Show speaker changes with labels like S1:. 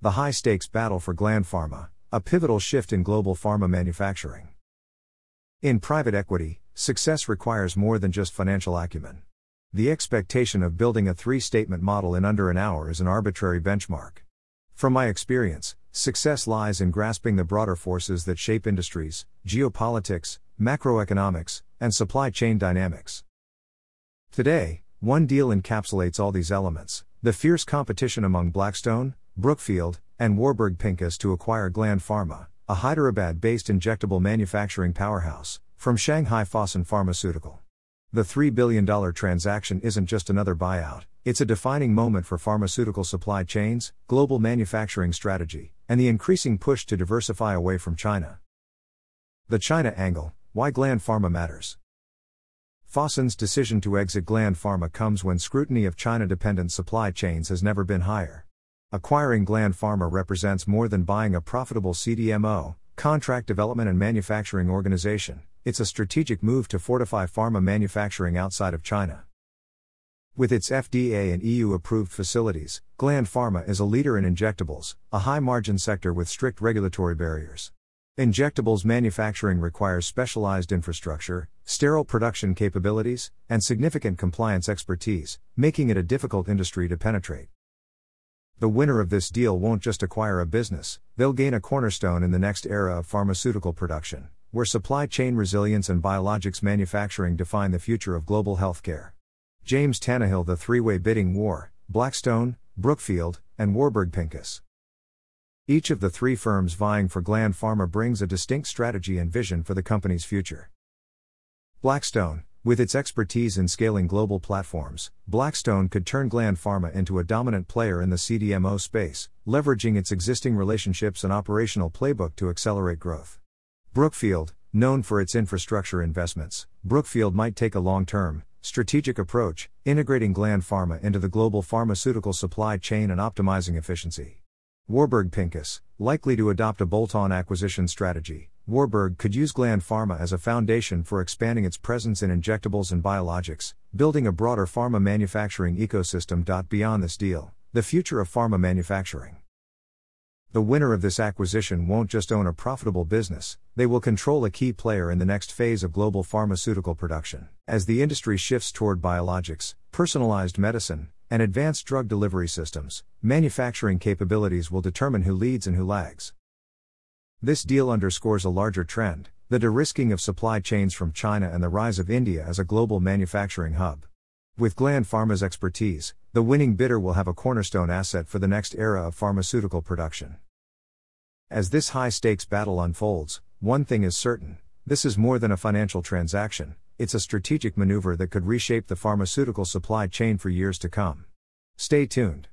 S1: The high-stakes battle for Gland Pharma, a pivotal shift in global pharma manufacturing. In private equity, success requires more than just financial acumen. The expectation of building a three-statement model in under an hour is an arbitrary benchmark. From my experience, success lies in grasping the broader forces that shape industries, geopolitics, macroeconomics, and supply chain dynamics. Today, one deal encapsulates all these elements: the fierce competition among Blackstone, Brookfield, and Warburg Pincus to acquire Gland Pharma, a Hyderabad-based injectable manufacturing powerhouse, from Shanghai Fosun Pharmaceutical. The $3 billion transaction isn't just another buyout, it's a defining moment for pharmaceutical supply chains, global manufacturing strategy, and the increasing push to diversify away from China. The China angle: why Gland Pharma matters. Fosun's decision to exit Gland Pharma comes when scrutiny of China-dependent supply chains has never been higher. Acquiring Gland Pharma represents more than buying a profitable CDMO, contract development and manufacturing organization. It's a strategic move to fortify pharma manufacturing outside of China. With its FDA and EU-approved facilities, Gland Pharma is a leader in injectables, a high-margin sector with strict regulatory barriers. Injectables manufacturing requires specialized infrastructure, sterile production capabilities, and significant compliance expertise, making it a difficult industry to penetrate. The winner of this deal won't just acquire a business, they'll gain a cornerstone in the next era of pharmaceutical production, where supply chain resilience and biologics manufacturing define the future of global healthcare. James Tannehill: The Three-Way Bidding War, Blackstone, Brookfield, and Warburg Pincus. Each of the three firms vying for Gland Pharma brings a distinct strategy and vision for the company's future. Blackstone: with its expertise in scaling global platforms, Blackstone could turn Gland Pharma into a dominant player in the CDMO space, leveraging its existing relationships and operational playbook to accelerate growth. Brookfield: known for its infrastructure investments, Brookfield might take a long-term, strategic approach, integrating Gland Pharma into the global pharmaceutical supply chain and optimizing efficiency. Warburg Pincus: likely to adopt a bolt-on acquisition strategy, Warburg could use Gland Pharma as a foundation for expanding its presence in injectables and biologics, building a broader pharma manufacturing ecosystem. Beyond this deal, the future of pharma manufacturing. The winner of this acquisition won't just own a profitable business, they will control a key player in the next phase of global pharmaceutical production. As the industry shifts toward biologics, personalized medicine, and advanced drug delivery systems, manufacturing capabilities will determine who leads and who lags. This deal underscores a larger trend: the de-risking of supply chains from China and the rise of India as a global manufacturing hub. With Gland Pharma's expertise, the winning bidder will have a cornerstone asset for the next era of pharmaceutical production. As this high-stakes battle unfolds, one thing is certain: this is more than a financial transaction, it's a strategic maneuver that could reshape the pharmaceutical supply chain for years to come. Stay tuned.